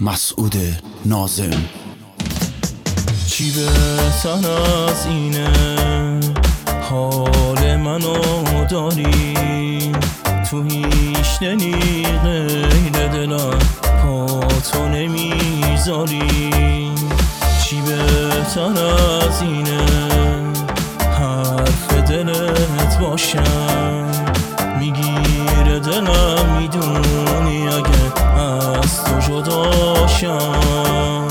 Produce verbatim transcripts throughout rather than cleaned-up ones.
مسعود ناظم. چی بهتر از اینه حال منو داری، تو هیچ دلی غیر دلم پا تو نمیذاری. چی بهتر از اینه حرف دلت باشم، میگیره دلم میدونی اگه از تو جداشم.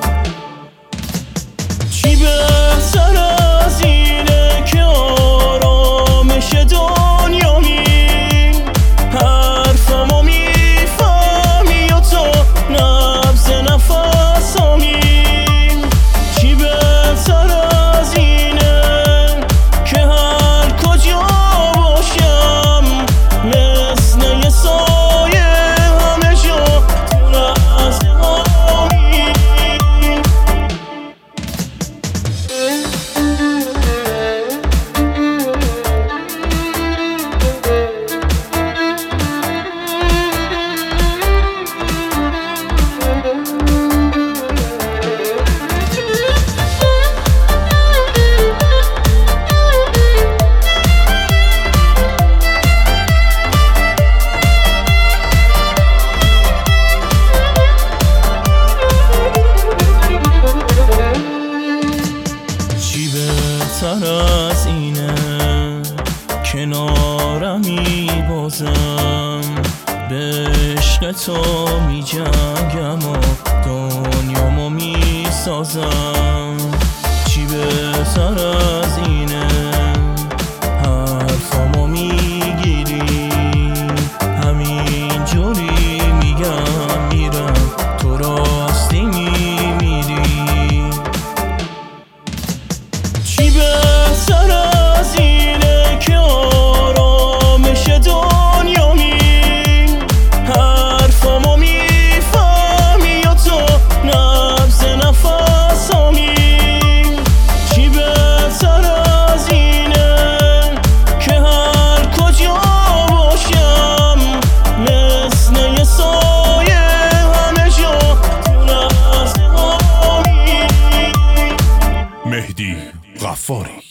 چی بهتر از اینه که آرامش دنیایی، حرفمو میفهمی و تو نبض نفسامی. چی بهتر از اینه که هر کجا باشم مثل یه سایه همه جا تو لحظه هامی. بهتر از اینه کنارمی بازم، به عشق تو میجنگم و دنیامو میسازم. چی بهتر از اینه حرفامو میگیری، همین جوری میگم میرم تو راستی میمیری. چی بهتر از اینه که آرامش دنیایی، حرفمو میفهمی و تو نبض نفسامی. چی بهتر از اینه که هر کجا باشم مثل یه سایه همه جا تو لحظه هامی. مهدی غفاری.